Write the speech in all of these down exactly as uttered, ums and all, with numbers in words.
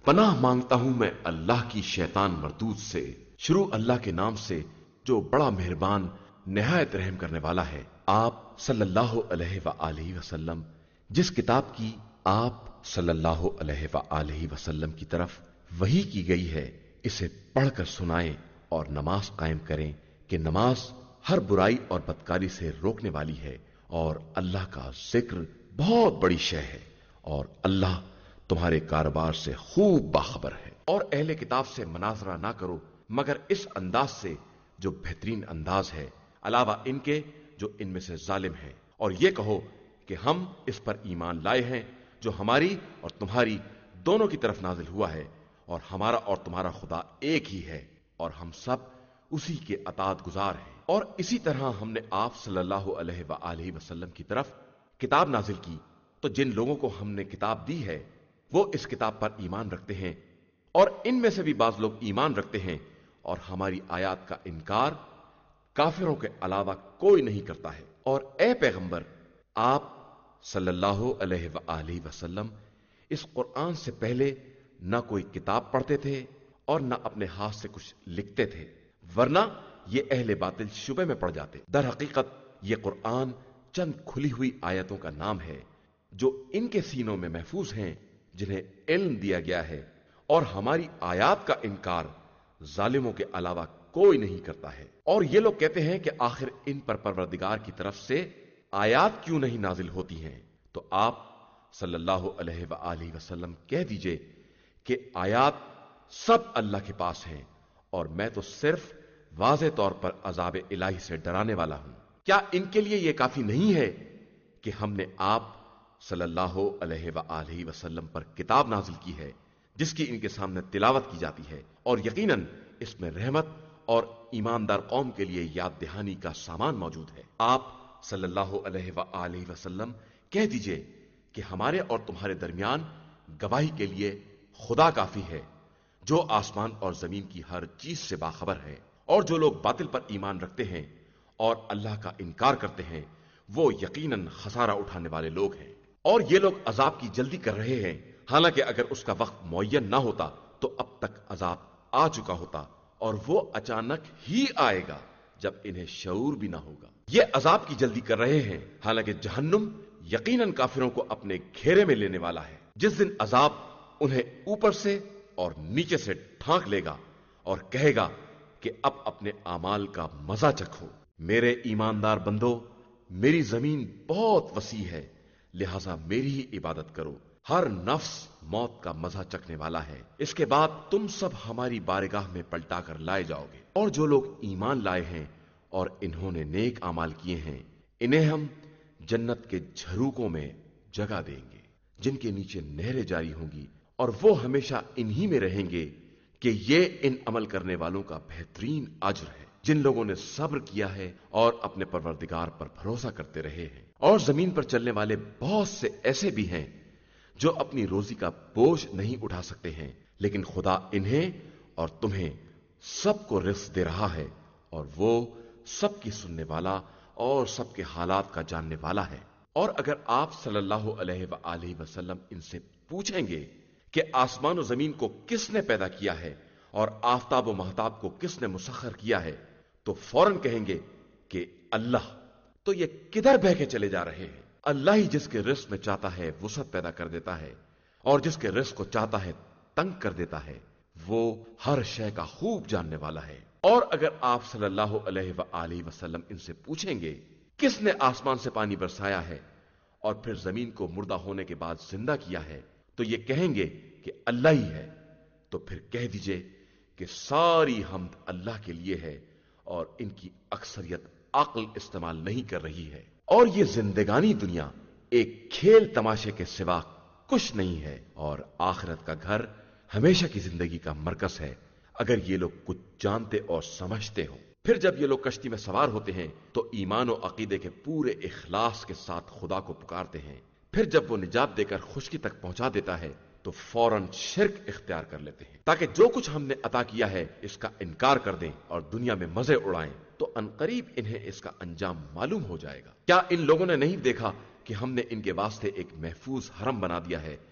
پناہ مانگتا ہوں میں اللہ کی شیطان مردود سے۔ شروع اللہ کے نام سے جو بڑا مہربان نہایت رحم کرنے والا ہے۔ آپ صلی اللہ علیہ وآلہ وسلم جس کتاب کی آپ صلی اللہ علیہ وآلہ وسلم کی طرف وحی کی گئی ہے اسے پڑھ کر سنائیں اور نماز قائم کریں کہ نماز ہر برائی اور بدکاری سے روکنے والی ہے اور اللہ کا ذکر بہت بڑی شے ہے اور اللہ تمہارے کاروبار سے خوب باخبر ہے۔ اور اہل کتاب سے مناظرہ نہ کرو مگر اس انداز سے جو بہترین انداز ہے، علاوہ ان کے جو ان میں سے ظالم ہے، اور یہ کہو کہ ہم اس پر ایمان لائے ہیں جو ہماری اور تمہاری دونوں کی طرف نازل ہوا ہے، اور ہمارا اور تمہارا خدا ایک ہی ہے اور ہم سب اسی کے اطاعت گزار ہیں۔ اور اسی طرح ہم نے آپ صلی اللہ علیہ وآلہ وسلم کی طرف کتاب نازل کی، تو جن لوگوں کو ہم نے کتاب دی ہے وہ اس کتاب پر ایمان رکھتے ہیں، اور ان میں سے بھی بعض لوگ ایمان رکھتے ہیں، اور ہماری آیات کا انکار کافروں کے علاوہ کوئی نہیں کرتا ہے۔ اور اے پیغمبر، آپ صلی اللہ علیہ وآلہ وسلم اس قرآن سے پہلے نہ کوئی کتاب پڑھتے تھے اور نہ اپنے ہاتھ سے کچھ لکھتے تھے، ورنہ یہ اہل باطل شبے میں پڑ جاتے۔ در حقیقت یہ قرآن چند کھلی ہوئی آیتوں کا نام ہے جو ان کے سینوں میں محفوظ ہیں جنہیں علم دیا گیا ہے، اور ہماری آیات کا انکار ظالموں کے علاوہ کوئی نہیں کرتا ہے۔ اور یہ لوگ کہتے ہیں کہ آخر ان پر پروردگار کی طرف سے آیات کیوں نہیں نازل ہوتی ہیں؟ تو آپ صلی اللہ علیہ وآلہ وسلم کہہ دیجئے کہ آیات سب اللہ کے پاس ہیں، اور میں تو صرف واضح طور پر عذاب الہی سے ڈرانے والا ہوں۔ کیا ان کے لیے یہ کافی نہیں ہے کہ ہم نے آپ صلی اللہ علیہ وآلہ وسلم پر کتاب نازل کی ہے جس کی ان کے سامنے تلاوت کی جاتی ہے، اور یقیناً اس میں رحمت اور ایماندار قوم کے لیے یاد دہانی کا سامان موجود ہے۔ آپ صلی اللہ علیہ وآلہ وسلم کہہ دیجئے کہ ہمارے اور تمہارے درمیان گواہی کے لیے خدا کافی ہے جو آسمان اور زمین کی ہر چیز سے باخبر ہے، اور جو لوگ باطل پر ایمان رکھتے ہیں اور اللہ کا انکار کرتے ہیں وہ یقیناً خسارہ اٹھانے والے لوگ ہیں۔ اور یہ لوگ عذاب کی جلدی کر رہے ہیں، حالانکہ اگر اس کا وقت معین نہ ہوتا تو اب تک عذاب آ چکا ہوتا، اور وہ اچانک ہی آئے گا جب انہیں شعور بھی نہ ہوگا۔ یہ عذاب کی جلدی کر رہے ہیں حالانکہ جہنم یقیناً کافروں کو اپنے گھیرے میں لینے والا ہے۔ جس دن عذاب انہیں اوپر سے اور نیچے سے ڈھانک لے گا اور کہے گا کہ اب اپنے اعمال کا مزہ چکھو۔ میرے ایماندار بندو، میری زمین بہت وسیع ہے، لہذا میری ہی عبادت کرو۔ ہر نفس موت کا مزہ چکھنے والا ہے، اس کے بعد تم سب ہماری بارگاہ میں پلٹا کر لائے جاؤ گے۔ اور جو لوگ ایمان لائے ہیں اور انہوں نے نیک اعمال کیے ہیں انہیں ہم جنت کے جھروکوں میں جگہ دیں گے جن کے نیچے نہریں جاری ہوں گی، اور وہ ہمیشہ انہی میں رہیں گے کہ یہ ان عمل کرنے والوں کا بہترین اجر ہے جن لوگوں نے صبر کیا ہے اور اپنے پروردگار پر بھروسہ کرتے رہے ہیں۔ اور زمین پر چلنے والے بہت سے ایسے بھی ہیں جو اپنی روزی کا بوجھ نہیں اٹھا سکتے ہیں، لیکن خدا انہیں اور تمہیں سب کو رزق دے رہا ہے، اور وہ سب کی سننے والا اور سب کے حالات کا جاننے والا ہے۔ اور اگر آپ صلی اللہ علیہ وآلہ وسلم ان سے پوچھیں گے کہ آسمان و زمین کو کس نے پیدا کیا ہے اور آفتاب و مہتاب کو کس نے مسخر کیا ہے، تو فوراً کہیں گے کہ اللہ۔ تو یہ کدھر بہ کے چلے جا رہے ہیں؟ اللہ ہی جس کے رزق میں چاہتا ہے وسعت پیدا کر دیتا ہے، اور جس کے رزق کو چاہتا ہے تنگ کر دیتا ہے، وہ ہر شے کا خوب جاننے والا ہے۔ اور اگر آپ صلی اللہ علیہ وآلہ وسلم ان سے پوچھیں گے کس نے آسمان سے پانی برسایا ہے اور پھر زمین کو مردہ ہونے کے بعد زندہ کیا ہے، تو یہ کہیں گے کہ اللہ ہی ہے۔ تو پھر کہہ دیجئے کہ ساری حمد اللہ کے لیے ہے، اور ان کی اکثریت عقل استعمال نہیں کر رہی ہے، اور یہ زندگانی دنیا ایک کھیل تماشے کے سوا کچھ نہیں ہے، اور آخرت کا گھر ہمیشہ کی زندگی کا مرکز ہے اگر یہ لوگ کچھ جانتے اور سمجھتے ہوں۔ پھر جب یہ لوگ کشتی میں سوار ہوتے ہیں تو ایمان و عقیدے کے پورے اخلاص کے ساتھ خدا کو پکارتے ہیں، پھر جب وہ نجات دے کر خشکی تک پہنچا دیتا ہے تو فوراً شرک اختیار کر لیتے ہیں تاکہ جو کچھ ہم نے عطا کیا ہے اس کا انکار کر دیں اور دنیا میں مزے اڑائیں، تو عنقریب انہیں اس کا انجام معلوم ہو جائے گا۔ کیا ان لوگوں نے نہیں دیکھا کہ ہم نے ان کے واسطے ایک محفوظ حرم بنا دیا ہے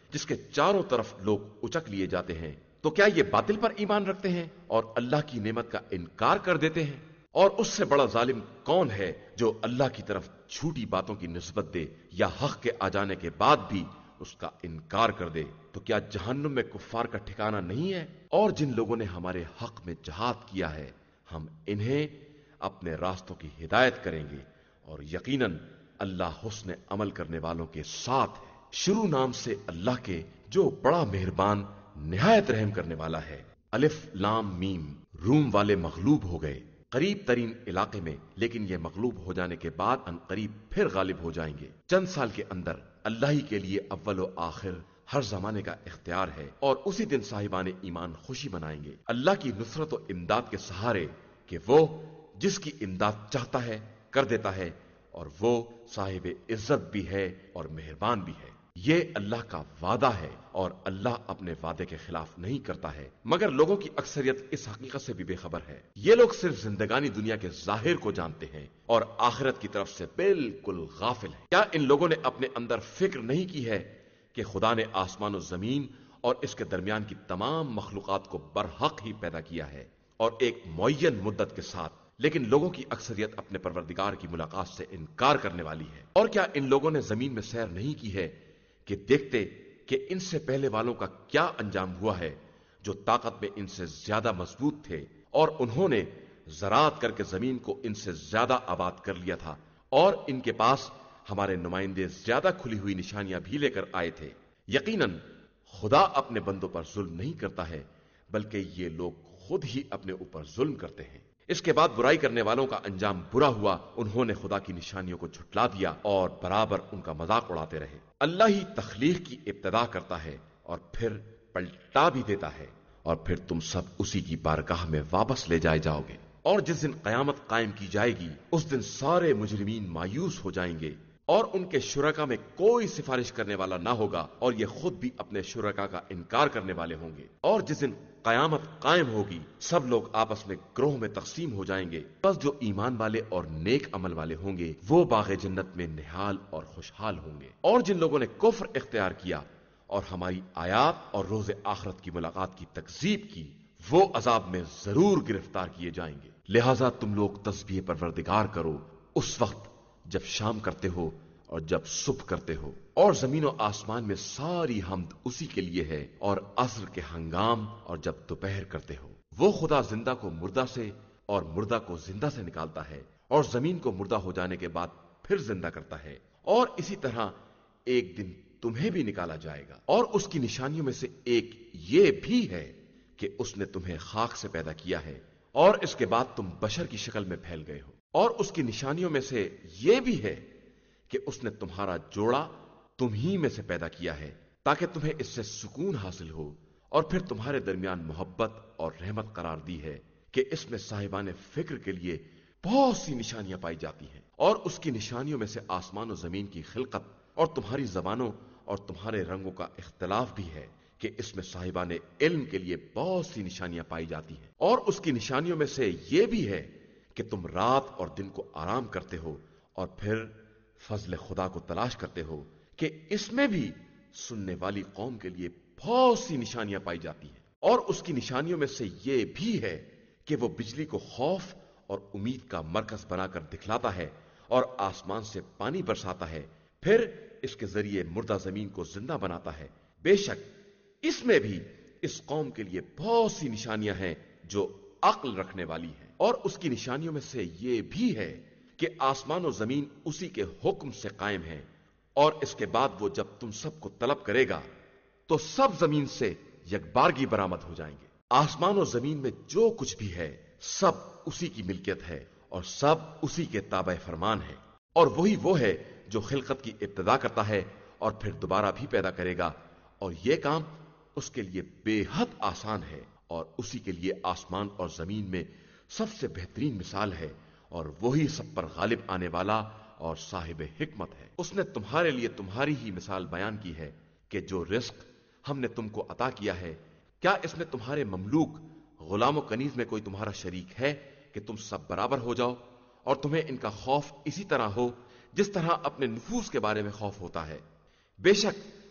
جس کے چاروں طرف لوگ اچک لیے جاتے ہیں، تو کیا یہ باطل پر ایمان رکھتے ہیں اور اللہ کی نعمت کا انکار کر دیتے ہیں؟ اور اس سے بڑا ظالم کون ہے جو اللہ کی طرف جھوٹی باتوں کی نسبت دے یا حق کے آ جانے کے بعد بھی اس کا انکار کر دے؟ تو کیا جہنم میں کفار کا ٹھکانہ نہیں ہے؟ اور جن لوگوں نے ہمارے حق میں جہاد کیا ہے ہم انہیں اپنے راستوں کی ہدایت کریں گے، اور یقیناً اللہ حسن عمل کرنے والوں کے ساتھ ہے۔ شروع نام سے اللہ کے جو بڑا مہربان نہایت رحم کرنے والا ہے۔ الف لام میم۔ روم والے مغلوب ہو گئے قریب ترین علاقے میں، لیکن یہ مغلوب ہو جانے کے بعد ان قریب پھر غالب ہو جائیں گے۔ چند سال کے اندر اللہ ہی کے لیے اول و آخر ہر زمانے کا اختیار ہے، اور اسی دن صاحبان ایمان خوشی منائیں گے اللہ کی نصرت و امداد کے سہارے، کہ وہ جس کی امداد چاہتا ہے کر دیتا ہے، اور وہ صاحب عزت بھی ہے اور مہربان بھی ہے۔ یہ اللہ کا وعدہ ہے اور اللہ اپنے وعدے کے خلاف نہیں کرتا ہے، مگر لوگوں کی اکثریت اس حقیقت سے بھی بے خبر ہے۔ یہ لوگ صرف زندگانی دنیا کے ظاہر کو جانتے ہیں اور آخرت کی طرف سے بالکل غافل ہیں۔ کیا ان لوگوں نے اپنے اندر فکر نہیں کی ہے کہ خدا نے آسمان و زمین اور اس کے درمیان کی تمام مخلوقات کو برحق ہی پیدا کیا ہے اور ایک معین مدت کے ساتھ، لیکن لوگوں کی اکثریت اپنے پروردگار کی ملاقات سے انکار کرنے والی ہے۔ اور کیا ان لوگوں نے زمین میں سیر نہیں کی ہے کہ دیکھتے کہ ان سے پہلے والوں کا کیا انجام ہوا ہے، جو طاقت میں ان سے زیادہ مضبوط تھے، اور انہوں نے زراعت کر کے زمین کو ان سے زیادہ آباد کر لیا تھا، اور ان کے پاس ہمارے نمائندے زیادہ کھلی ہوئی نشانیاں بھی لے کر آئے تھے۔ یقیناً خدا اپنے بندوں پر ظلم نہیں کرتا ہے، بلکہ یہ لوگ خود ہی اپنے اوپر ظلم کرتے ہیں۔ اس کے بعد برائی کرنے والوں کا انجام برا ہوا، انہوں نے خدا کی نشانیوں کو جھٹلا دیا اور برابر ان کا مذاق اڑاتے رہے۔ اللہ ہی تخلیق کی ابتدا کرتا ہے اور پھر پلٹا بھی دیتا ہے، اور پھر تم سب اسی کی بارگاہ میں واپس لے جائے جاؤ گے۔ اور جس دن قیامت قائم کی جائے گی اس دن سارے مجرمین مایوس ہو جائیں گے، اور ان کے شرکا میں کوئی سفارش کرنے والا نہ ہوگا، اور یہ خود بھی اپنے شرکا کا انکار کرنے والے ہوں گے۔ اور جس دن قیامت قائم ہوگی سب لوگ آپس میں گروہ میں تقسیم ہو جائیں گے، بس جو ایمان والے اور نیک عمل والے ہوں گے وہ باغ جنت میں نہال اور خوشحال ہوں گے۔ اور جن لوگوں نے کفر اختیار کیا اور ہماری آیات اور روز آخرت کی ملاقات کی تکذیب کی، وہ عذاب میں ضرور گرفتار کیے جائیں گے۔ لہذا تم لوگ تسبیح پروردگار کرو اس وقت جب شام کرتے ہو اور جب صبح کرتے ہو، اور زمین و آسمان میں ساری حمد اسی کے لیے ہے، اور عصر کے ہنگام اور جب دوپہر کرتے ہو۔ وہ خدا زندہ کو مردہ سے اور مردہ کو زندہ سے نکالتا ہے، اور زمین کو مردہ ہو جانے کے بعد پھر زندہ کرتا ہے، اور اسی طرح ایک دن تمہیں بھی نکالا جائے گا۔ اور اس کی نشانیوں میں سے ایک یہ بھی ہے کہ اس نے تمہیں خاک سے پیدا کیا ہے، اور اس کے بعد تم بشر کی شکل میں پھیل گئے ہو۔ اور اس کی نشانیوں میں سے یہ بھی ہے کہ اس نے تمہارا جوڑا تم ہی میں سے پیدا کیا ہے، تاکہ تمہیں اس سے سکون حاصل ہو، اور پھر تمہارے درمیان محبت اور رحمت قرار دی ہے کہ اس میں صاحبان فکر کے لیے بہت سی نشانیاں پائی جاتی ہیں۔ اور اس کی نشانیوں میں سے آسمان و زمین کی خلقت اور تمہاری زبانوں اور تمہارے رنگوں کا اختلاف بھی ہے کہ اس میں صاحبان علم کے لیے بہت سی نشانیاں پائی جاتی ہیں۔ اور اس کی نشانیوں میں سے یہ بھی ہے کہ تم رات اور دن کو آرام کرتے ہو اور پھر فضل خدا کو تلاش کرتے ہو، کہ اس میں بھی سننے والی قوم کے لیے بہت سی نشانیاں پائی جاتی ہیں۔ اور اس کی نشانیوں میں سے یہ بھی ہے کہ وہ بجلی کو خوف اور امید کا مرکز بنا کر دکھلاتا ہے، اور آسمان سے پانی برساتا ہے، پھر اس کے ذریعے مردہ زمین کو زندہ بناتا ہے۔ بے شک اس میں بھی اس قوم کے لیے بہت سی نشانیاں ہیں جو عقل رکھنے والی ہیں۔ اور اس کی نشانیوں میں سے یہ بھی ہے کہ آسمان و زمین اسی کے حکم سے قائم ہے، اور اس کے بعد وہ جب تم سب کو طلب کرے گا تو سب زمین سے یکبارگی برآمد ہو جائیں گے۔ آسمان و زمین میں جو کچھ بھی ہے سب اسی کی ملکیت ہے، اور سب اسی کے تابع فرمان ہے۔ اور وہی وہ ہے جو خلقت کی ابتدا کرتا ہے اور پھر دوبارہ بھی پیدا کرے گا، اور یہ کام اس کے لیے بے حد آسان ہے، اور اسی کے لیے آسمان اور زمین میں سب سے بہترین مثال ہے، اور وہی سب پر غالب آنے والا اور صاحب حکمت ہے۔ اس نے تمہارے لیے تمہاری ہی مثال بیان کی ہے کہ جو رزق ہم نے تم کو عطا کیا ہے، کیا اس میں تمہارے مملوک غلام و کنیز میں کوئی تمہارا شریک ہے کہ تم سب برابر ہو جاؤ، اور تمہیں ان کا خوف اسی طرح ہو جس طرح اپنے نفوس کے بارے میں خوف ہوتا ہے؟ بے شک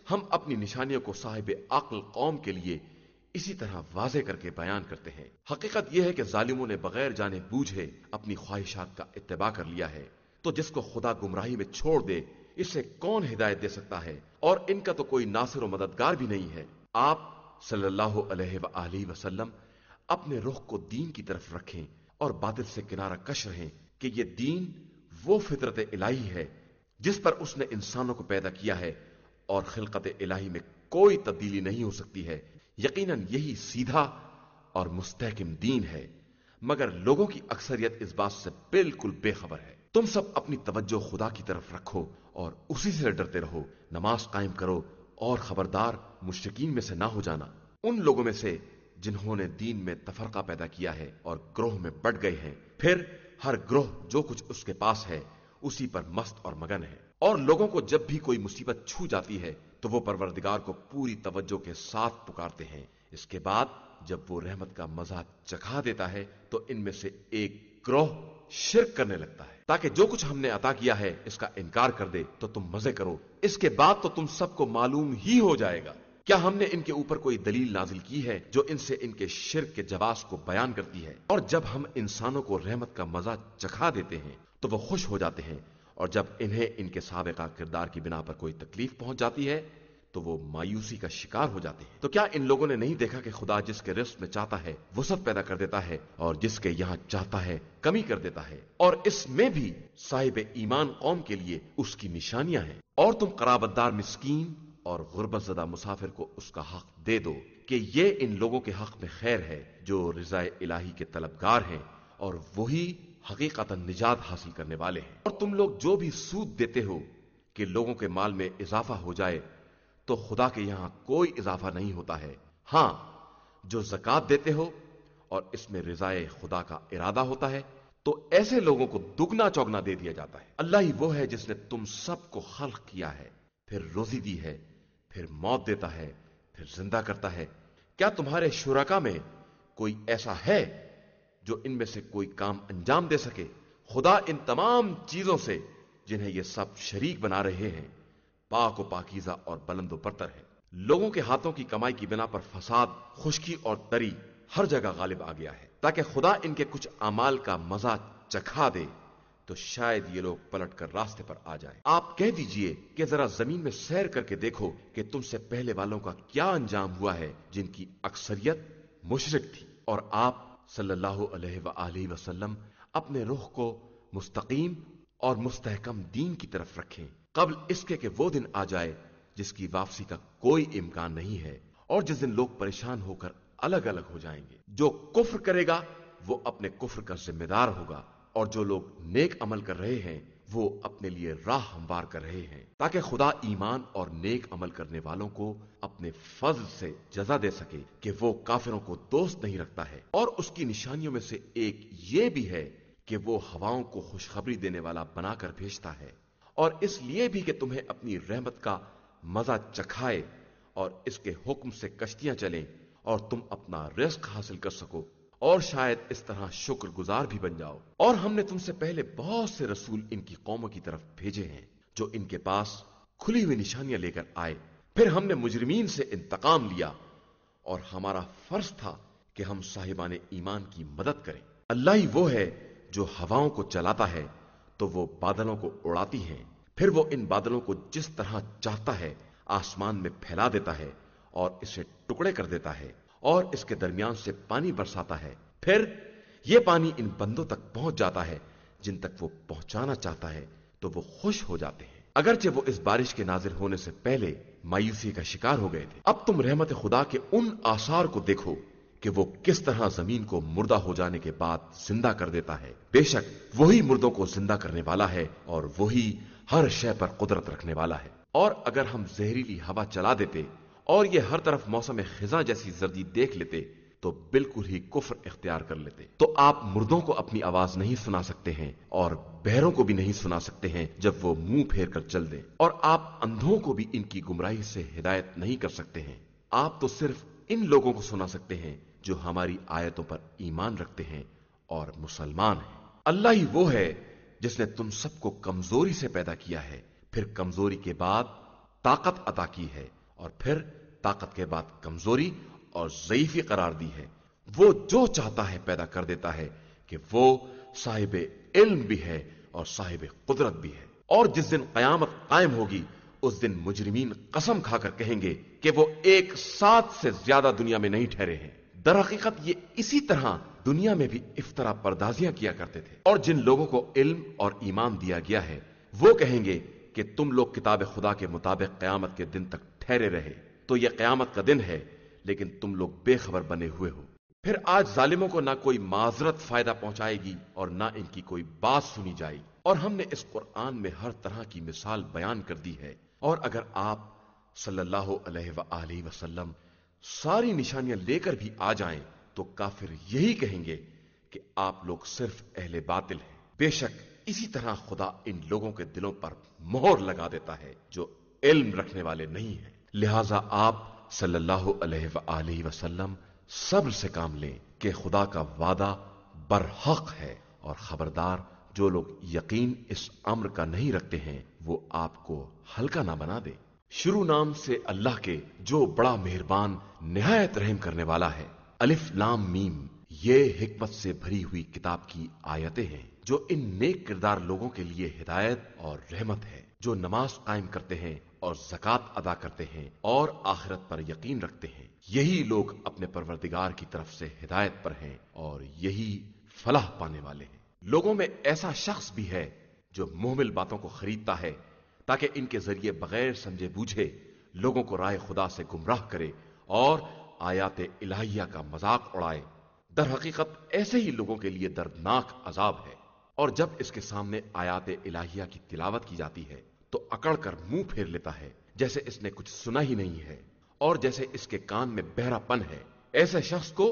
ہم اپنی نشانیوں کو صاحب عقل قوم کے لیے اسی طرح واضح کر کے بیان کرتے ہیں۔ حقیقت یہ ہے کہ ظالموں نے بغیر جانے بوجھے اپنی خواہشات کا اتباع کر لیا ہے، تو جس کو خدا گمراہی میں چھوڑ دے اسے کون ہدایت دے سکتا ہے، اور ان کا تو کوئی ناصر و مددگار بھی نہیں ہے۔ آپ صلی اللہ علیہ وآلہ وسلم اپنے رخ کو دین کی طرف رکھیں اور باطل سے کنارہ کش رہیں کہ یہ دین وہ فطرت الہی ہے جس پر اس نے انسانوں کو پیدا کیا ہے، اور خلقت الہی میں کوئی تبدیلی نہیں ہو سکتی ہے۔ یقیناً یہی سیدھا اور مستحکم دین ہے، مگر لوگوں کی اکثریت اس بات سے بالکل بے خبر ہے۔ تم سب اپنی توجہ خدا کی طرف رکھو اور اسی سے ڈرتے رہو، نماز قائم کرو اور خبردار مشرکین میں سے نہ ہو جانا، ان لوگوں میں سے جنہوں نے دین میں تفرقہ پیدا کیا ہے اور گروہ میں بٹ گئے ہیں، پھر ہر گروہ جو کچھ اس کے پاس ہے اسی پر مست اور مگن ہے، اور لوگوں کو جب بھی کوئی مصیبت چھو جاتی ہے تو وہ پروردگار کو پوری توجہ کے ساتھ پکارتے ہیں۔ اس کے بعد جب وہ رحمت کا مزہ چکھا دیتا ہے تو ان میں سے ایک گروہ شرک کرنے لگتا ہے تاکہ جو کچھ ہم نے عطا کیا ہے اس کا انکار کر دے تو تم مزے کرو، اس کے بعد تو تم سب کو معلوم ہی ہو جائے گا۔ کیا ہم نے ان کے اوپر کوئی دلیل نازل کی ہے جو ان سے ان کے شرک کے جواز کو بیان کرتی ہے؟ اور جب ہم انسانوں کو رحمت کا مزہ چکھا دیتے ہیں تو وہ خوش ہو جاتے ہیں، اور جب انہیں ان کے سابقہ کردار کی بنا پر کوئی تکلیف پہنچ جاتی ہے تو وہ مایوسی کا شکار ہو جاتے ہیں۔ تو کیا ان لوگوں نے نہیں دیکھا کہ خدا جس کے رزق میں چاہتا ہے وسعت پیدا کر دیتا ہے، اور جس کے یہاں چاہتا ہے کمی کر دیتا ہے، اور اس میں بھی صاحب ایمان قوم کے لیے اس کی نشانیاں ہیں۔ اور تم قرابت دار مسکین اور غربت زدہ مسافر کو اس کا حق دے دو کہ یہ ان لوگوں کے حق میں خیر ہے جو رضا الہی کے طلبگار ہیں، اور وہی حقیقتا نجات حاصل کرنے والے ہیں۔ اور تم لوگ جو بھی سود دیتے ہو کہ لوگوں کے مال میں اضافہ ہو جائے تو خدا کے یہاں کوئی اضافہ نہیں ہوتا ہے، ہاں جو زکوٰۃ دیتے ہو اور اس میں رضائے خدا کا ارادہ ہوتا ہے تو ایسے لوگوں کو دگنا چوگنا دے دیا جاتا ہے۔ اللہ ہی وہ ہے جس نے تم سب کو خلق کیا ہے، پھر روزی دی ہے، پھر موت دیتا ہے، پھر زندہ کرتا ہے۔ کیا تمہارے شرکا میں کوئی ایسا ہے جو ان میں سے کوئی کام انجام دے سکے؟ خدا ان تمام چیزوں سے جنہیں یہ سب شریک بنا رہے ہیں پاک و پاکیزہ اور بلند و برتر ہے۔ لوگوں کے ہاتھوں کی کمائی کی بنا پر فساد، خشکی اور تری ہر جگہ غالب آ گیا ہے، تاکہ خدا ان کے کچھ اعمال کا مزہ چکھا دے تو شاید یہ لوگ پلٹ کر راستے پر آ جائیں۔ آپ کہہ دیجئے کہ ذرا زمین میں سیر کر کے دیکھو کہ تم سے پہلے والوں کا کیا انجام ہوا ہے جن کی اکثریت مشرک تھی، اور آپ صلی اللہ علیہ وآلہ وسلم اپنے رخ کو مستقیم اور مستحکم دین کی طرف رکھیں قبل اس کے کہ وہ دن آ جائے جس کی واپسی کا کوئی امکان نہیں ہے، اور جس دن لوگ پریشان ہو کر الگ الگ ہو جائیں گے۔ جو کفر کرے گا وہ اپنے کفر کا ذمہ دار ہوگا، اور جو لوگ نیک عمل کر رہے ہیں وہ اپنے لیے راہ ہموار کر رہے ہیں تاکہ خدا ایمان اور نیک عمل کرنے والوں کو اپنے فضل سے جزا دے سکے کہ وہ کافروں کو دوست نہیں رکھتا ہے۔ اور اس کی نشانیوں میں سے ایک یہ بھی ہے کہ وہ ہواؤں کو خوشخبری دینے والا بنا کر بھیجتا ہے، اور اس لیے بھی کہ تمہیں اپنی رحمت کا مزہ چکھائے اور اس کے حکم سے کشتیاں چلیں اور تم اپنا رزق حاصل کر سکو، اور شاید اس طرح شکر گزار بھی بن جاؤ۔ اور ہم نے تم سے پہلے بہت سے رسول ان کی قوموں کی طرف بھیجے ہیں جو ان کے پاس کھلی ہوئی نشانیاں لے کر آئے، پھر ہم نے مجرمین سے انتقام لیا، اور ہمارا فرض تھا کہ ہم صاحبان ایمان کی مدد کریں۔ اللہ ہی وہ ہے جو ہواؤں کو چلاتا ہے تو وہ بادلوں کو اڑاتی ہیں، پھر وہ ان بادلوں کو جس طرح چاہتا ہے آسمان میں پھیلا دیتا ہے اور اسے ٹکڑے کر دیتا ہے، اور اس کے درمیان سے پانی برساتا ہے، پھر یہ پانی ان بندوں تک پہنچ جاتا ہے جن تک وہ پہنچانا چاہتا ہے تو وہ خوش ہو جاتے ہیں، اگرچہ وہ اس بارش کے نازل ہونے سے پہلے مایوسی کا شکار ہو گئے تھے۔ اب تم رحمت خدا کے ان آثار کو دیکھو کہ وہ کس طرح زمین کو مردہ ہو جانے کے بعد زندہ کر دیتا ہے۔ بے شک وہی مردوں کو زندہ کرنے والا ہے اور وہی ہر شے پر قدرت رکھنے والا ہے۔ اور اگر ہم زہریلی ہوا چلا دیتے اور یہ ہر طرف موسم خزاں جیسی زردی دیکھ لیتے تو بالکل ہی کفر اختیار کر لیتے۔ تو آپ مردوں کو اپنی آواز نہیں سنا سکتے ہیں اور بہروں کو بھی نہیں سنا سکتے ہیں جب وہ منہ پھیر کر چل دیں، اور آپ اندھوں کو بھی ان کی گمراہی سے ہدایت نہیں کر سکتے ہیں۔ آپ تو صرف ان لوگوں کو سنا سکتے ہیں جو ہماری آیتوں پر ایمان رکھتے ہیں اور مسلمان ہیں۔ اللہ ہی وہ ہے جس نے تم سب کو کمزوری سے پیدا کیا ہے، پھر کمزوری کے بعد طاقت عطا کی ہے، اور پھر طاقت کے بعد کمزوری اور ضعیفی قرار دی ہے۔ وہ جو چاہتا ہے پیدا کر دیتا ہے کہ وہ صاحب علم بھی ہے اور صاحب قدرت بھی ہے۔ اور جس دن قیامت قائم ہوگی اس دن مجرمین قسم کھا کر کہیں گے کہ وہ ایک ساتھ سے زیادہ دنیا میں نہیں ٹھہرے ہیں۔ در حقیقت یہ اسی طرح دنیا میں بھی افترا پردازیاں کیا کرتے تھے، اور جن لوگوں کو علم اور ایمان دیا گیا ہے وہ کہیں گے کہ تم لوگ کتاب خدا کے مطابق قیامت کے دن تک ٹھہرے رہے، تو یہ قیامت کا دن ہے لیکن تم لوگ بے خبر بنے ہوئے ہو۔ پھر آج ظالموں کو نہ کوئی معذرت فائدہ پہنچائے گی اور نہ ان کی کوئی بات سنی جائے گی۔ اور ہم نے اس قرآن میں ہر طرح کی مثال بیان کر دی ہے، اور اگر آپ صلی اللہ علیہ وآلہ وسلم ساری نشانیاں لے کر بھی آ جائیں تو کافر یہی کہیں گے کہ آپ لوگ صرف اہل باطل ہیں۔ بے شک اسی طرح خدا ان لوگوں کے دلوں پر مہر لگا دیتا ہے جو علم رکھنے والے نہیں ہیں۔ لہذا آپ صلی اللہ علیہ وآلہ وسلم صبر سے کام لیں کہ خدا کا وعدہ برحق ہے، اور خبردار جو لوگ یقین اس امر کا نہیں رکھتے ہیں وہ آپ کو ہلکا نہ بنا دے۔ شروع نام سے اللہ کے جو بڑا مہربان نہایت رحم کرنے والا ہے۔ الف لام میم، یہ حکمت سے بھری ہوئی کتاب کی آیتیں ہیں جو ان نیک کردار لوگوں کے لیے ہدایت اور رحمت ہے جو نماز قائم کرتے ہیں اور زکوٰۃ ادا کرتے ہیں اور آخرت پر یقین رکھتے ہیں۔ یہی لوگ اپنے پروردگار کی طرف سے ہدایت پر ہیں اور یہی فلاح پانے والے ہیں۔ لوگوں میں ایسا شخص بھی ہے جو محمل باتوں کو خریدتا ہے تاکہ ان کے ذریعے بغیر سمجھے بوجھے لوگوں کو رائے خدا سے گمراہ کرے اور آیات الہیہ کا مذاق اڑائے۔ در حقیقت ایسے ہی لوگوں کے لیے دردناک عذاب ہے، اور جب اس کے سامنے آیات الہیہ کی تلاوت کی جاتی ہے تو اکڑ کر منہ پھیر لیتا ہے جیسے اس نے کچھ سنا ہی نہیں ہے، اور جیسے اس کے کان میں بہرا پن ہے۔ ایسے شخص کو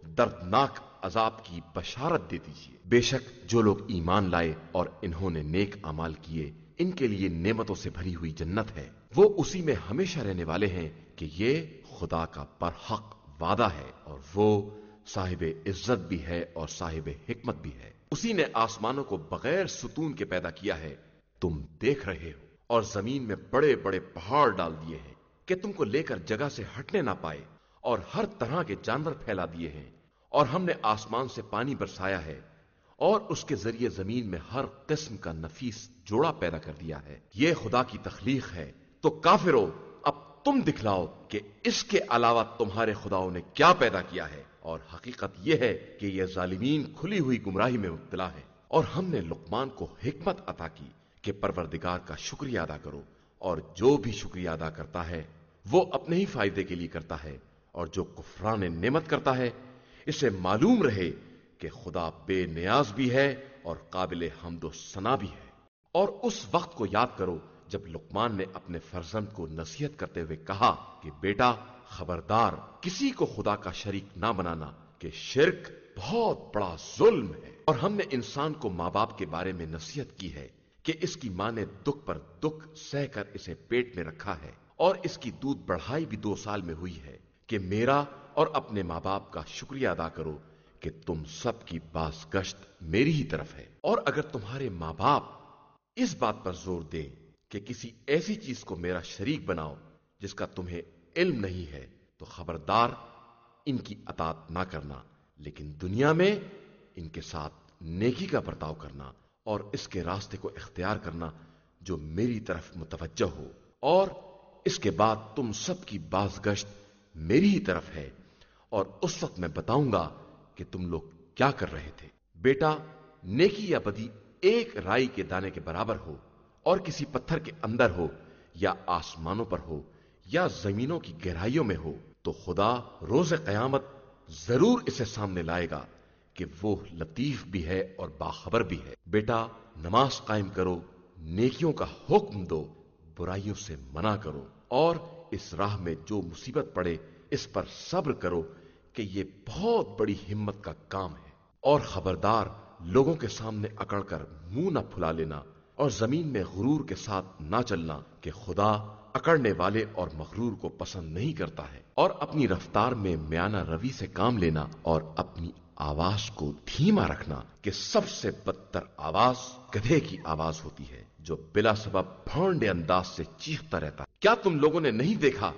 دردناک عذاب کی بشارت دے دیجیے۔ بے شک جو لوگ ایمان لائے اور انہوں نے نیک اعمال کیے ان کے لیے نعمتوں سے بھری ہوئی جنت ہے، وہ اسی میں ہمیشہ رہنے والے ہیں کہ یہ خدا کا برحق وعدہ ہے، اور وہ صاحب عزت بھی ہے اور صاحب حکمت بھی ہے۔ اسی نے آسمانوں کو بغیر ستون کے پیدا کیا ہے، تم دیکھ رہے ہو، اور زمین میں بڑے بڑے پہاڑ ڈال دیے ہیں کہ تم کو لے کر جگہ سے ہٹنے نہ پائے، اور ہر طرح کے جانور پھیلا دیے ہیں، اور ہم نے آسمان سے پانی برسایا ہے اور اس کے ذریعے زمین میں ہر قسم کا نفیس جوڑا پیدا کر دیا ہے۔ یہ خدا کی تخلیق ہے، تو کافرو اب تم دکھلاؤ کہ اس کے علاوہ تمہارے خداؤں نے کیا پیدا کیا ہے۔ اور حقیقت یہ ہے کہ یہ ظالمین کھلی ہوئی گمراہی میں مبتلا ہے۔ اور ہم نے لقمان کو حکمت عطا کی کہ پروردگار کا شکریہ ادا کرو، اور جو بھی شکریہ ادا کرتا ہے وہ اپنے ہی فائدے کے لیے کرتا ہے، اور جو کفران نعمت کرتا ہے اسے معلوم رہے کہ خدا بے نیاز بھی ہے اور قابل حمد و ثنا بھی ہے۔ اور اس وقت کو یاد کرو جب لقمان نے اپنے فرزند کو نصیحت کرتے ہوئے کہا کہ بیٹا خبردار، کسی کو خدا کا شریک نہ بنانا، کہ شرک بہت بڑا ظلم ہے۔ اور ہم نے انسان کو ماں باپ کے بارے میں نصیحت کی ہے کہ اس کی ماں نے دکھ پر دکھ سہ کر اسے پیٹ میں رکھا ہے، اور اس کی دودھ بڑھائی بھی دو سال میں ہوئی ہے، کہ میرا اور اپنے ماں باپ کا شکریہ ادا کرو کہ تم سب کی باز گشت میری ہی طرف ہے۔ اور اگر تمہارے ماں باپ اس بات پر زور دیں کہ کسی ایسی چیز کو میرا شریک بناؤ جس کا تمہیں علم نہیں ہے تو خبردار ان کی اطاعت نہ کرنا، لیکن دنیا میں ان کے ساتھ نیکی کا برتاؤ کرنا اور اس کے راستے کو اختیار کرنا جو میری طرف متوجہ ہو، اور اس کے بعد تم سب کی باز گشت میری ہی طرف ہے، اور اس وقت میں بتاؤں گا کہ تم لوگ کیا کر رہے تھے۔ بیٹا نیکی یا بدی ایک رائی کے دانے کے برابر ہو، اور کسی پتھر کے اندر ہو یا آسمانوں پر ہو یا زمینوں کی گہرائیوں میں ہو، تو خدا روز قیامت ضرور اسے سامنے لائے گا کہ وہ لطیف بھی ہے اور باخبر بھی ہے۔ بیٹا نماز قائم کرو، نیکیوں کا حکم دو، برائیوں سے منع کرو، اور اس راہ میں جو مصیبت پڑے اس پر صبر کرو کہ یہ بہت بڑی ہمت کا کام ہے۔ اور خبردار لوگوں کے سامنے اکڑ کر منہ نہ پھلا لینا، اور زمین میں غرور کے ساتھ نہ چلنا، کہ خدا اکڑنے والے اور مغرور کو پسند نہیں کرتا ہے۔ اور اپنی رفتار میں میانہ روی سے کام لینا، اور اپنی آواز کو دھیما رکھنا، کہ سب سے بدتر آواز گدھے کی آواز ہوتی ہے جو بلا سبب بھونڈے انداز سے چیختا رہتا ہے۔ کیا تم لوگوں نے نہیں دیکھا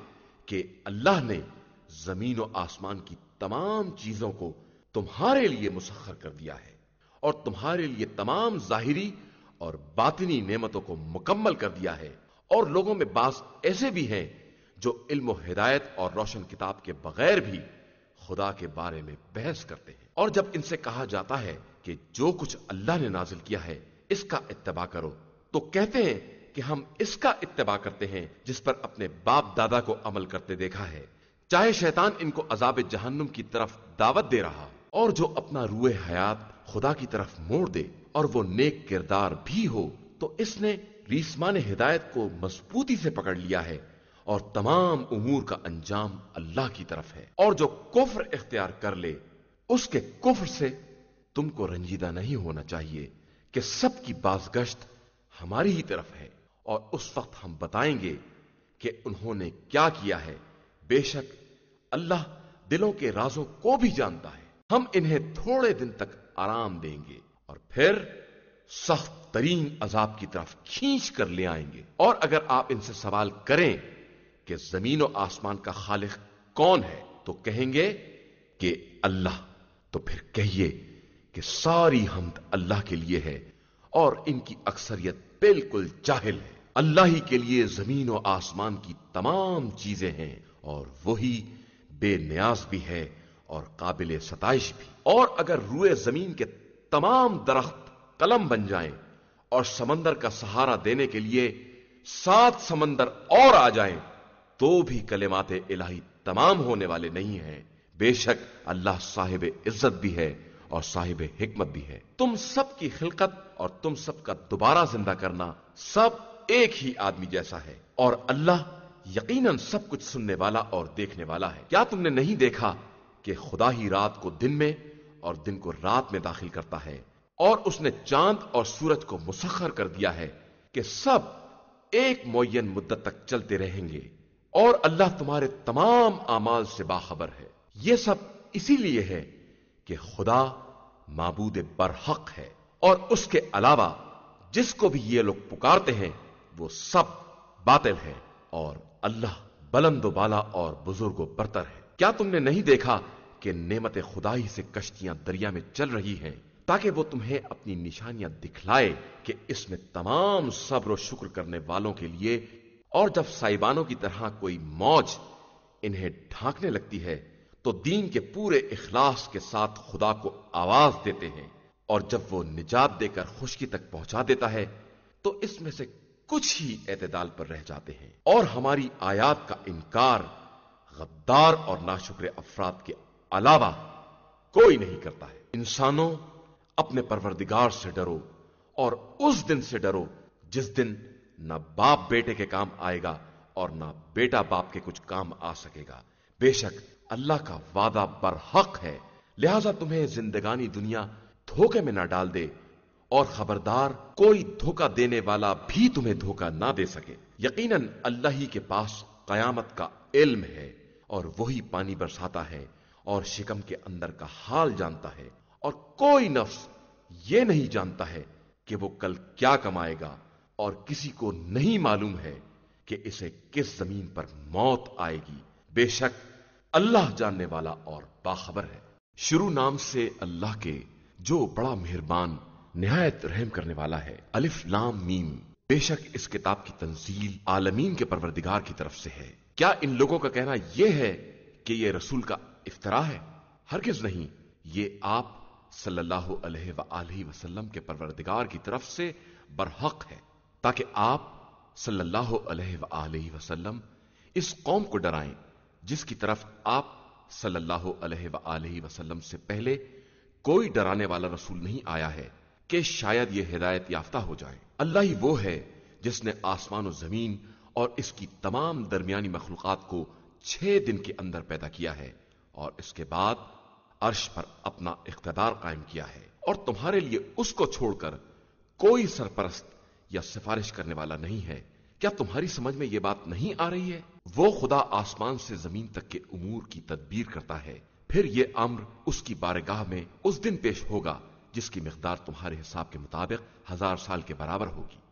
کہ اللہ نے زمین و آسمان کی تمام چیزوں کو تمہارے لیے مسخر کر دیا ہے اور تمہارے لیے تمام ظاہری اور باطنی نعمتوں کو مکمل کر دیا ہے، اور لوگوں میں بعض ایسے بھی ہیں جو علم و ہدایت اور روشن کتاب کے بغیر بھی خدا کے بارے میں بحث کرتے ہیں، اور جب ان سے کہا جاتا ہے کہ جو کچھ اللہ نے نازل کیا ہے اس کا اتباع کرو، تو کہتے ہیں کہ ہم اس کا اتباع کرتے ہیں جس پر اپنے باپ دادا کو عمل کرتے دیکھا ہے، چاہے شیطان ان کو عذاب جہنم کی طرف دعوت دے رہا، اور جو اپنا روح حیات خدا کی طرف موڑ دے اور وہ نیک کردار بھی ہو تو اس نے ریسمان ہدایت کو مضبوطی سے پکڑ لیا ہے، اور تمام امور کا انجام اللہ کی طرف ہے، اور جو کفر اختیار کر لے اس کے کفر سے تم کو رنجیدہ نہیں ہونا چاہیے کہ سب کی بازگشت ہماری ہی طرف ہے، اور اس وقت ہم بتائیں گے کہ انہوں نے کیا کیا ہے، بے شک اللہ دلوں کے رازوں کو بھی جانتا ہے۔ ہم انہیں تھوڑے دن تک آرام دیں گے اور پھر سخت ترین عذاب کی طرف کھینچ کر لے آئیں گے، اور اگر آپ ان سے سوال کریں کہ زمین و آسمان کا خالق کون ہے تو کہیں گے کہ اللہ، تو پھر کہیے کہ ساری حمد اللہ کے لیے ہے اور ان کی اکثریت بالکل جاہل ہے۔ اللہ ہی کے لیے زمین و آسمان کی تمام چیزیں ہیں اور وہی بے نیاز بھی ہے اور قابل ستائش بھی۔ اور اگر روئے زمین کے تمام درخت قلم بن جائیں اور سمندر کا سہارا دینے کے لیے سات سمندر اور آ جائیں تو بھی کلمات الہی تمام ہونے والے نہیں ہیں۔ بے شک اللہ صاحب عزت بھی ہے اور صاحب حکمت بھی ہے۔ تم سب کی خلقت اور تم سب کا دوبارہ زندہ کرنا سب ایک ہی آدمی جیسا ہے، اور اللہ یقیناً سب کچھ سننے والا اور دیکھنے والا ہے۔ کیا تم نے نہیں دیکھا کہ خدا ہی رات کو دن میں اور دن کو رات میں داخل کرتا ہے، اور اس نے چاند اور سورج کو مسخر کر دیا ہے کہ سب ایک معین مدت تک چلتے رہیں گے، اور اللہ تمہارے تمام اعمال سے باخبر ہے۔ یہ سب اسی لیے ہے کہ خدا معبود برحق ہے، اور اس کے علاوہ جس کو بھی یہ لوگ پکارتے ہیں وہ سب باطل ہے، اور اللہ بلند و بالا اور بزرگ و برتر ہے۔ کیا تم نے نہیں دیکھا کہ نعمت خدا ہی سے کشتیاں دریا میں چل رہی ہیں تاکہ وہ تمہیں اپنی نشانیاں دکھلائے کہ اس میں تمام صبر و شکر کرنے والوں کے لیے، اور جب سائبانوں کی طرح کوئی موج انہیں ڈھانکنے لگتی ہے تو دین کے پورے اخلاص کے ساتھ خدا کو آواز دیتے ہیں، اور جب وہ نجات دے کر خشکی تک پہنچا دیتا ہے تو اس میں سے کچھ ہی اعتدال پر رہ جاتے ہیں، اور ہماری آیات کا انکار غدار اور ناشکر افراد کے علاوہ کوئی نہیں کرتا ہے۔ انسانوں، اپنے پروردگار سے ڈرو اور اس دن سے ڈرو جس دن نہ باپ بیٹے کے کام آئے گا اور نہ بیٹا باپ کے کچھ کام آ سکے گا۔ بے شک اللہ کا وعدہ برحق ہے، لہذا تمہیں زندگانی دنیا دھوکے میں نہ ڈال دے، اور خبردار کوئی دھوکہ دینے والا بھی تمہیں دھوکہ نہ دے سکے۔ یقیناً اللہ ہی کے پاس قیامت کا علم ہے، اور وہی پانی برساتا ہے اور شکم کے اندر کا حال جانتا ہے، اور کوئی نفس یہ نہیں جانتا ہے کہ وہ کل کیا کمائے گا، اور کسی کو نہیں معلوم ہے کہ اسے کس زمین پر موت آئے گی۔ بے شک اللہ جاننے والا اور باخبر ہے۔ شروع نام سے اللہ کے جو بڑا مہربان نہایت رحم کرنے والا ہے۔ الف لام میم۔ بے شک اس کتاب کی تنزیل عالمین کے پروردگار کی طرف سے ہے۔ کیا ان لوگوں کا کہنا یہ ہے کہ یہ رسول کا افتراء ہے؟ ہرگز نہیں، یہ آپ صلی اللہ علیہ وآلہ وسلم کے پروردگار کی طرف سے برحق ہے، تاکہ آپ صلی اللہ علیہ وآلہ وسلم اس قوم کو ڈرائیں جس کی طرف آپ صلی اللہ علیہ وآلہ وسلم سے پہلے کوئی ڈرانے والا رسول نہیں آیا ہے کہ شاید یہ ہدایت یافتہ ہو جائے۔ اللہ ہی وہ ہے جس نے آسمان و زمین اور اس کی تمام درمیانی مخلوقات کو چھ دن کے اندر پیدا کیا ہے، اور اس کے بعد عرش پر اپنا اقتدار قائم کیا ہے، اور تمہارے لیے اس کو چھوڑ کر کوئی سرپرست یا سفارش کرنے والا نہیں ہے۔ کیا تمہاری سمجھ میں یہ بات نہیں آ رہی ہے؟ وہ خدا آسمان سے زمین تک کے امور کی تدبیر کرتا ہے، پھر یہ امر اس کی بارگاہ میں اس دن پیش ہوگا جس کی مقدار تمہارے حساب کے مطابق ہزار سال کے برابر ہوگی۔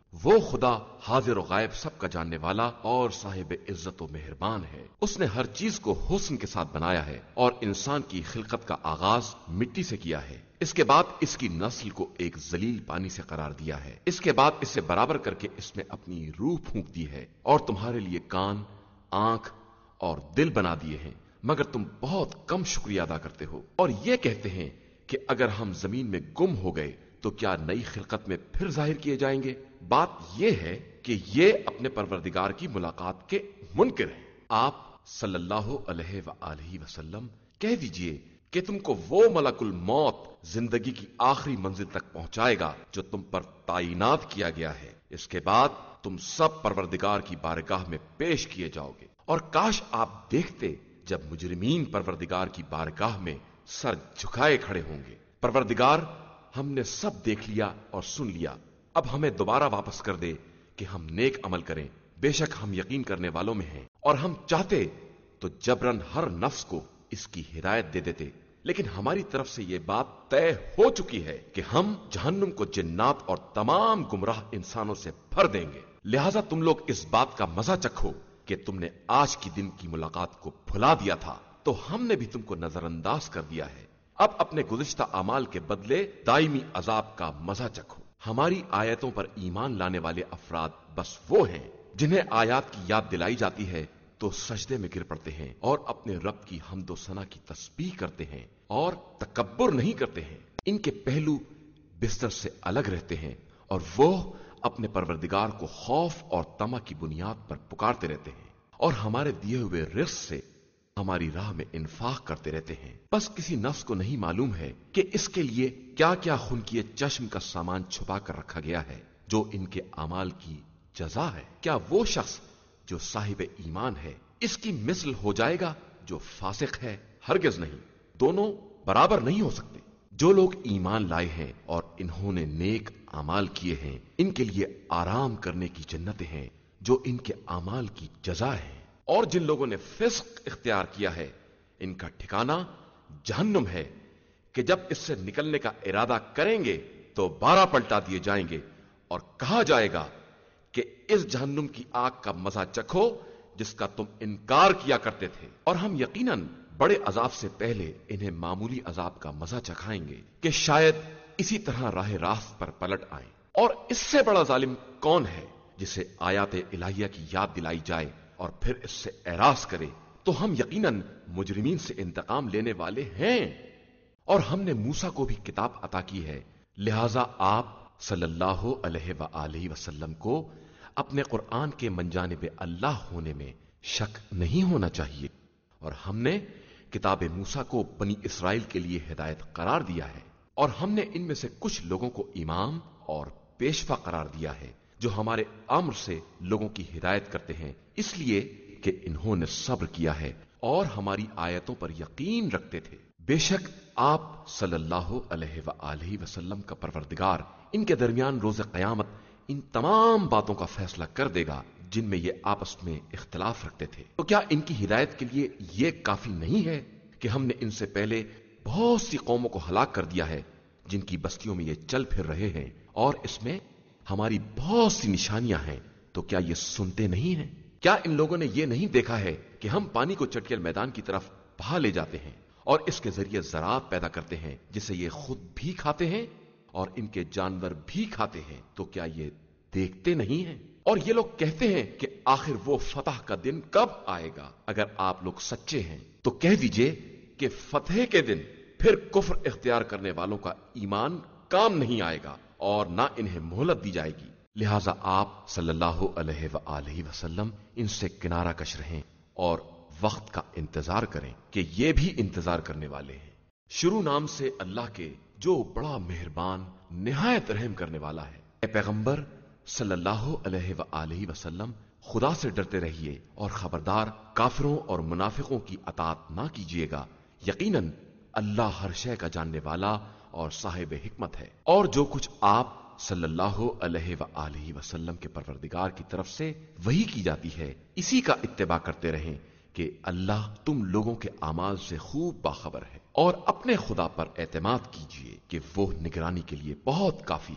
وہ خدا حاضر و غائب سب کا جاننے والا اور صاحب عزت و مہربان ہے۔ اس نے ہر چیز کو حسن کے ساتھ بنایا ہے اور انسان کی خلقت کا آغاز مٹی سے کیا ہے۔ اس کے بعد اس کی نسل کو ایک ذلیل پانی سے قرار دیا ہے۔ اس کے بعد اسے برابر کر کے اس میں اپنی روح پھونک دی ہے اور تمہارے لیے کان، آنکھ اور دل بنا دیے ہیں، مگر تم بہت کم شکریہ ادا کرتے ہو اور یہ کہتے ہیں کہ اگر ہم زمین میں گم ہو گئے تو کیا نئی خلقت میں پھر ظاہر کیے جائیں گے؟ بات یہ ہے کہ یہ اپنے پروردگار کی ملاقات کے منکر ہیں۔ آپ صلی اللہ علیہ وآلہ وسلم کہہ دیجئے کہ تم کو وہ ملک الموت زندگی کی آخری منزل تک پہنچائے گا جو تم پر تعینات کیا گیا ہے۔ اس کے بعد تم سب پروردگار کی بارگاہ میں پیش کیے جاؤ گے، اور کاش آپ دیکھتے جب مجرمین پروردگار کی بارگاہ میں سر جھکائے کھڑے ہوں گے۔ پروردگار، ہم نے سب دیکھ لیا اور سن لیا، اب ہمیں دوبارہ واپس کر دے کہ ہم نیک عمل کریں، بے شک ہم یقین کرنے والوں میں ہیں۔ اور ہم چاہتے تو جبرن ہر نفس کو اس کی ہدایت دے دیتے، لیکن ہماری طرف سے یہ بات طے ہو چکی ہے کہ ہم جہنم کو جنات اور تمام گمراہ انسانوں سے بھر دیں گے۔ لہذا تم لوگ اس بات کا مزہ چکھو کہ تم نے آج کی دن کی ملاقات کو بھلا دیا تھا تو ہم نے بھی تم کو نظر انداز کر دیا ہے۔ اب اپنے گزشتہ اعمال کے بدلے دائمی عذاب کا مزہ چکھو۔ ہماری آیتوں پر ایمان لانے والے افراد بس وہ ہیں جنہیں آیات کی یاد دلائی جاتی ہے تو سجدے میں گر پڑتے ہیں اور اپنے رب کی حمد و ثنا کی تسبیح کرتے ہیں اور تکبر نہیں کرتے ہیں۔ ان کے پہلو بستر سے الگ رہتے ہیں اور وہ اپنے پروردگار کو خوف اور طمع کی بنیاد پر پکارتے رہتے ہیں اور ہمارے دیے ہوئے رزق سے ہماری راہ میں انفاق کرتے رہتے ہیں۔ بس کسی نفس کو نہیں معلوم ہے کہ اس کے لیے کیا کیا خنکیے چشم کا سامان چھپا کر رکھا گیا ہے جو ان کے اعمال کی جزا ہے۔ کیا وہ شخص جو صاحب ایمان ہے اس کی مثل ہو جائے گا جو فاسق ہے؟ ہرگز نہیں، دونوں برابر نہیں ہو سکتے۔ جو لوگ ایمان لائے ہیں اور انہوں نے نیک اعمال کیے ہیں ان کے لیے آرام کرنے کی جنتیں ہیں جو ان کے اعمال کی جزا ہے، اور جن لوگوں نے فسق اختیار کیا ہے ان کا ٹھکانہ جہنم ہے کہ جب اس سے نکلنے کا ارادہ کریں گے تو بارہ پلٹا دیے جائیں گے اور کہا جائے گا کہ اس جہنم کی آگ کا مزہ چکھو جس کا تم انکار کیا کرتے تھے، اور ہم یقیناً بڑے عذاب سے پہلے انہیں معمولی عذاب کا مزہ چکھائیں گے کہ شاید اسی طرح راہ راست پر پلٹ آئیں۔ اور اس سے بڑا ظالم کون ہے جسے آیات الہیہ کی یاد دلائی جائے اور پھر اس سے اعراض کرے؟ تو ہم یقیناً مجرمین سے انتقام لینے والے ہیں، اور ہم نے موسیٰ کو بھی کتاب عطا کی ہے، لہذا آپ صلی اللہ علیہ وآلہ وسلم کو اپنے قرآن کے من جانب اللہ ہونے میں شک نہیں ہونا چاہیے۔ اور ہم نے کتاب موسیٰ کو بنی اسرائیل کے لیے ہدایت قرار دیا ہے، اور ہم نے ان میں سے کچھ لوگوں کو امام اور پیشوا قرار دیا ہے جو ہمارے امر سے لوگوں کی ہدایت کرتے ہیں، اس لیے کہ انہوں نے صبر کیا ہے اور ہماری آیتوں پر یقین رکھتے تھے۔ بے شک آپ صلی اللہ علیہ وآلہ وسلم کا پروردگار ان کے درمیان روز قیامت ان تمام باتوں کا فیصلہ کر دے گا جن میں یہ آپس میں اختلاف رکھتے تھے۔ تو کیا ان کی ہدایت کے لیے یہ کافی نہیں ہے کہ ہم نے ان سے پہلے بہت سی قوموں کو ہلاک کر دیا ہے جن کی بستیوں میں یہ چل پھر رہے ہیں، اور اس میں ہماری بہت سی نشانیاں ہیں، تو کیا یہ سنتے نہیں ہیں؟ کیا ان لوگوں نے یہ نہیں دیکھا ہے کہ ہم پانی کو چٹکل میدان کی طرف بہا لے جاتے ہیں اور اس کے ذریعے زراعت پیدا کرتے ہیں جسے یہ خود بھی کھاتے ہیں اور ان کے جانور بھی کھاتے ہیں، تو کیا یہ دیکھتے نہیں ہیں؟ اور یہ لوگ کہتے ہیں کہ آخر وہ فتح کا دن کب آئے گا؟ اگر آپ لوگ سچے ہیں تو کہہ دیجئے کہ فتح کے دن پھر کفر اختیار کرنے والوں کا ایمان کام نہیں آئے گا اور نہ انہیں مہلت دی جائے گی۔ لہذا آپ صلی اللہ علیہ وآلہ وسلم ان سے کنارہ کش رہیں اور وقت کا انتظار کریں کہ یہ بھی انتظار کرنے والے ہیں۔ شروع نام سے اللہ کے جو بڑا مہربان نہایت رحم کرنے والا ہے۔ اے پیغمبر صلی اللہ علیہ وآلہ وسلم، خدا سے ڈرتے رہیے اور خبردار کافروں اور منافقوں کی اطاعت نہ کیجیے گا، یقیناً اللہ ہر شے کا جاننے والا اور صاحب حکمت ہے۔ اور جو کچھ آپ صلی اللہ علیہ وآلہ وسلم کے پروردگار کی طرف سے وحی کی جاتی ہے اسی کا اتباع کرتے رہیں کہ اللہ تم لوگوں کے اعمال سے خوب باخبر ہے، اور اپنے خدا پر اعتماد کیجیے کہ وہ نگرانی کے لیے بہت کافی ہے۔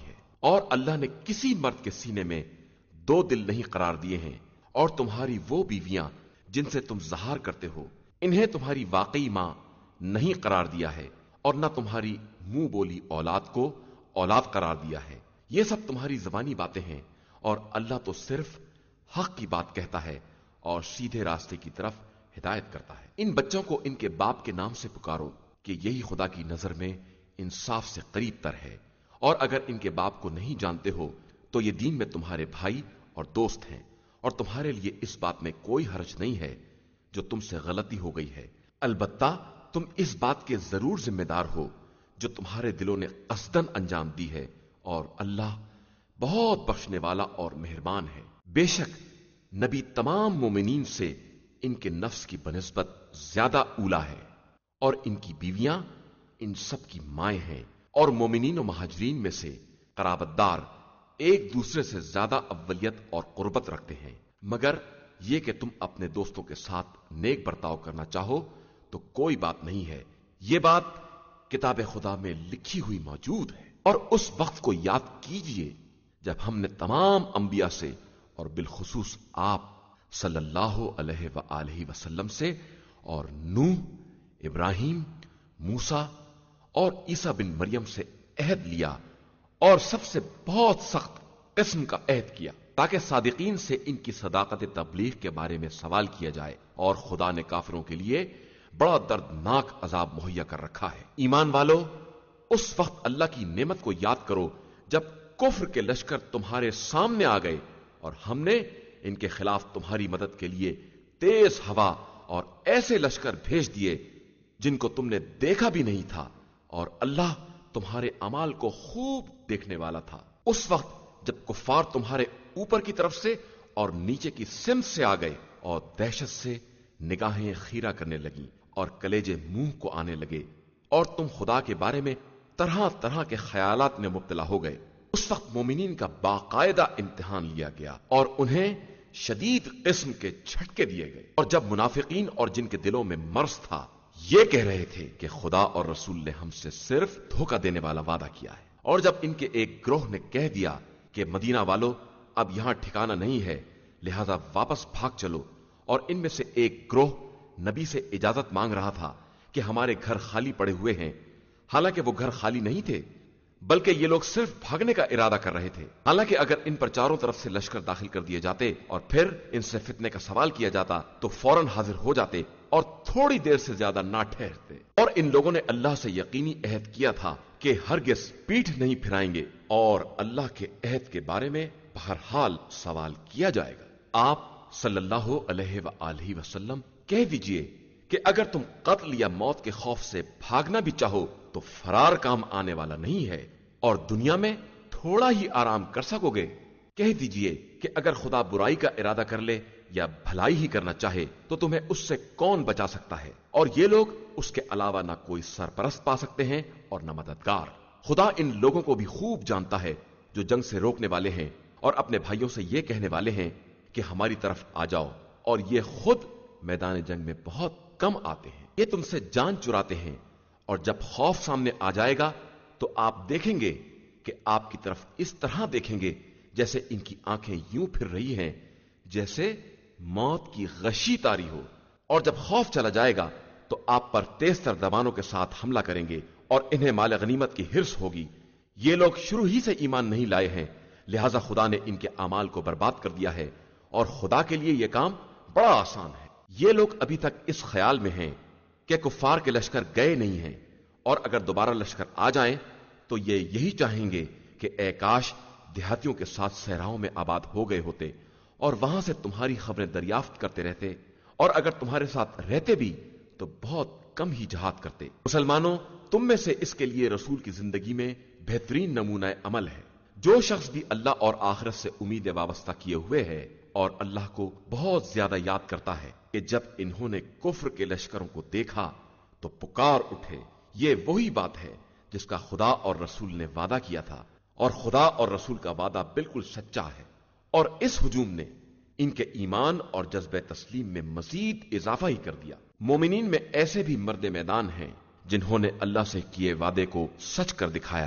اور اللہ نے کسی مرد کے سینے میں دو دل نہیں قرار دیے ہیں، اور تمہاری وہ بیویاں جن سے تم زہار کرتے ہو انہیں تمہاری واقعی ماں نہیں قرار دیا ہے، اور نہ تمہاری منہ بولی اولاد کو اولاد قرار دیا ہے۔ یہ سب تمہاری زبانی باتیں ہیں، اور اللہ تو صرف حق کی بات کہتا ہے اور سیدھے راستے کی طرف ہدایت کرتا ہے۔ ان بچوں کو ان کے باپ کے نام سے پکارو کہ یہی خدا کی نظر میں انصاف سے قریب تر ہے، اور اگر ان کے باپ کو نہیں جانتے ہو تو یہ دین میں تمہارے بھائی اور دوست ہیں، اور تمہارے لیے اس بات میں کوئی حرج نہیں ہے جو تم سے غلطی ہو گئی ہے، البتہ تم اس بات کے ضرور ذمہ دار ہو جو تمہارے دلوں نے قصدن انجام دی ہے، اور اللہ بہت بخشنے والا اور مہربان ہے۔ بے شک نبی تمام مومنین سے ان کے نفس کی بنسبت زیادہ اولا ہے، اور ان کی بیویاں ان سب کی مائیں ہیں، اور مومنین و مہاجرین میں سے قرابت دار ایک دوسرے سے زیادہ اولیت اور قربت رکھتے ہیں، مگر یہ کہ تم اپنے دوستوں کے ساتھ نیک برتاؤ کرنا چاہو تو کوئی بات نہیں ہے، یہ بات کتاب خدا میں لکھی ہوئی موجود ہے۔ اور اس وقت کو یاد کیجئے جب ہم نے تمام انبیاء سے اور بالخصوص آپ صلی اللہ علیہ وآلہ وسلم سے اور نوح، ابراہیم، موسیٰ اور عیسیٰ بن مریم سے عہد لیا، اور سب سے بہت سخت قسم کا عہد کیا، تاکہ صادقین سے ان کی صداقت تبلیغ کے بارے میں سوال کیا جائے، اور خدا نے کافروں کے لیے بڑا دردناک عذاب مہیا کر رکھا ہے۔ ایمان والو، اس وقت اللہ کی نعمت کو یاد کرو جب کفر کے لشکر تمہارے سامنے آ گئے اور ہم نے ان کے خلاف تمہاری مدد کے لیے تیز ہوا اور ایسے لشکر بھیج دیے جن کو تم نے دیکھا بھی نہیں تھا، اور اللہ تمہارے اعمال کو خوب دیکھنے والا تھا۔ اس وقت جب کفار تمہارے اوپر کی طرف سے اور نیچے کی سمت سے آ گئے اور دہشت سے نگاہیں خیرہ کرنے لگیں اور کلیجے منہ کو آنے لگے، اور تم خدا کے بارے میں طرح طرح کے خیالات میں مبتلا ہو گئے، اس وقت مومنین کا باقاعدہ امتحان لیا گیا اور انہیں شدید قسم کے جھٹکے دیے گئے۔ اور جب منافقین اور جن کے دلوں میں مرض تھا یہ کہہ رہے تھے کہ خدا اور رسول نے ہم سے صرف دھوکہ دینے والا وعدہ کیا ہے، اور جب ان کے ایک گروہ نے کہہ دیا کہ مدینہ والو اب یہاں ٹھکانہ نہیں ہے، لہذا واپس بھاگ چلو، اور ان میں سے ایک گروہ نبی سے اجازت مانگ رہا تھا کہ ہمارے گھر خالی پڑے ہوئے ہیں، حالانکہ وہ گھر خالی نہیں تھے بلکہ یہ لوگ صرف بھاگنے کا ارادہ کر رہے تھے۔ حالانکہ اگر ان پر چاروں طرف سے لشکر داخل کر دیے جاتے اور پھر ان سے فتنے کا سوال کیا جاتا تو فوراً حاضر ہو جاتے اور تھوڑی دیر سے زیادہ نہ ٹھہرتے۔ اور ان لوگوں نے اللہ سے یقینی عہد کیا تھا کہ ہرگز پیٹھ نہیں پھرائیں گے، اور اللہ کے عہد کے بارے میں بہرحال سوال کیا جائے گا۔ آپ صلی اللہ علیہ وآلہ وسلم کہہ دیجئے کہ اگر تم قتل یا موت کے خوف سے بھاگنا بھی چاہو تو فرار کام آنے والا نہیں ہے، اور دنیا میں تھوڑا ہی آرام کر سکو گے۔ کہہ دیجئے کہ اگر خدا برائی کا ارادہ کر لے یا بھلائی ہی کرنا چاہے تو تمہیں اس سے کون بچا سکتا ہے، اور یہ لوگ اس کے علاوہ نہ کوئی سرپرست پا سکتے ہیں اور نہ مددگار۔ خدا ان لوگوں کو بھی خوب جانتا ہے جو جنگ سے روکنے والے ہیں اور اپنے بھائیوں سے یہ کہنے والے ہیں کہ ہماری طرف آ جاؤ، اور یہ خود میدان جنگ میں بہت کم آتے ہیں۔ یہ تم سے جان چراتے ہیں، اور جب خوف سامنے آ جائے گا تو آپ دیکھیں گے کہ آپ کی طرف اس طرح دیکھیں گے جیسے ان کی آنکھیں یوں پھر رہی ہیں جیسے موت کی غشی طاری ہو، اور جب خوف چلا جائے گا تو آپ پر تیز تر دبانوں کے ساتھ حملہ کریں گے اور انہیں مال غنیمت کی ہرس ہوگی۔ یہ لوگ شروع ہی سے ایمان نہیں لائے ہیں، لہذا خدا نے ان کے اعمال کو برباد کر دیا ہے، اور خدا کے لیے یہ کام بڑا آسان ہے۔ یہ لوگ ابھی تک اس خیال میں ہیں کہ کفار کے لشکر گئے نہیں ہیں، اور اگر دوبارہ لشکر آ جائیں تو یہ یہی چاہیں گے کہ اے کاش دیہاتیوں کے ساتھ صحراؤں میں آباد ہو گئے ہوتے اور وہاں سے تمہاری خبریں دریافت کرتے رہتے، اور اگر تمہارے ساتھ رہتے بھی تو بہت کم ہی جہاد کرتے۔ مسلمانوں، تم میں سے اس کے لیے رسول کی زندگی میں بہترین نمونہ عمل ہے۔ جو شخص بھی اللہ اور آخرت سے امید وابستہ کیے ہوئے ہے اور اللہ کو بہت زیادہ یاد کرتا ہے کہ جب انہوں نے کفر کے لشکروں کو دیکھا تو پکار اٹھے، یہ وہی بات ہے جس کا خدا اور رسول نے وعدہ کیا تھا، اور خدا اور رسول کا وعدہ بالکل سچا ہے۔ اور اس ہجوم نے ان کے ایمان اور جذبہ تسلیم میں مزید اضافہ ہی کر دیا۔ مومنین میں ایسے بھی مرد میدان ہیں جنہوں نے اللہ سے کیے وعدے کو سچ کر دکھایا ہے۔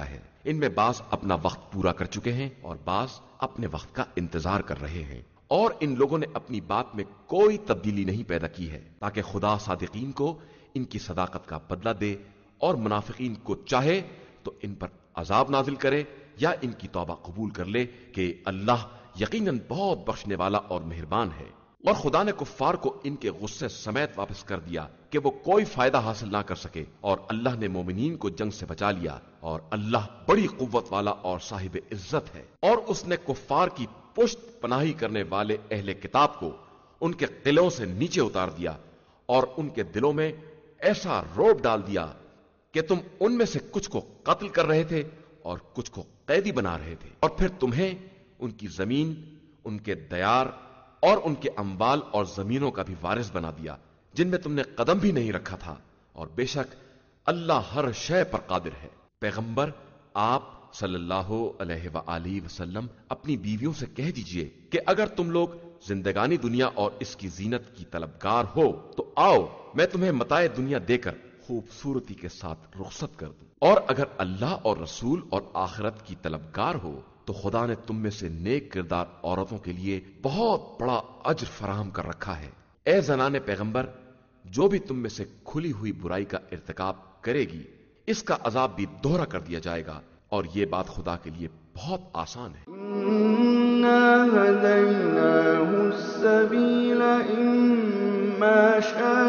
ان میں بعض اپنا وقت پورا کر چکے ہیں اور بعض اپنے وقت کا انتظار کر رہے ہیں، اور ان لوگوں نے اپنی بات میں کوئی تبدیلی نہیں پیدا کی ہے تاکہ خدا صادقین کو ان کی صداقت کا بدلہ دے، اور منافقین کو چاہے تو ان پر عذاب نازل کرے یا ان کی توبہ قبول کر لے کہ اللہ یقیناً بہت بخشنے والا اور مہربان ہے۔ اور خدا نے کفار کو ان کے غصے سمیت واپس کر دیا کہ وہ کوئی فائدہ حاصل نہ کر سکے، اور اللہ نے مومنین کو جنگ سے بچا لیا، اور اللہ بڑی قوت والا اور صاحب عزت ہے۔ اور اس نے کفار کی پشت پناہی کرنے والے اہل کتاب کو ان کے قلعوں سے نیچے اتار دیا، اور ان کے دلوں میں ایسا روب ڈال دیا کہ تم ان میں سے کچھ کو قتل کر رہے تھے اور کچھ کو قیدی بنا رہے تھے، اور پھر تمہیں ان کی زمین، ان کے دیار اور ان کے اموال اور زمینوں کا بھی وارث بنا دیا جن میں تم نے قدم بھی نہیں رکھا تھا، اور بے شک اللہ ہر شے پر قادر ہے۔ پیغمبر آپ صلی اللہ علیہ وآلہ وسلم اپنی بیویوں سے کہہ دیجئے کہ اگر تم لوگ زندگانی دنیا اور اس کی زینت کی طلبگار ہو تو آؤ میں تمہیں متاع دنیا دے کر خوبصورتی کے ساتھ رخصت کر دوں، اور اگر اللہ اور رسول اور آخرت کی طلبگار ہو تو خدا نے تم میں سے نیک کردار عورتوں کے لیے بہت بڑا اجر فراہم کر رکھا ہے۔ اے زنان پیغمبر، جو بھی تم میں سے کھلی ہوئی برائی کا ارتکاب کرے گی اس کا عذاب بھی دوہرا کر دیا جائے گا، اور یہ بات خدا کے لیے بہت آسان ہے۔ إِنَّا هَدَيْنَاهُ السَّبِيلَ إِمَّا شَاكِرًا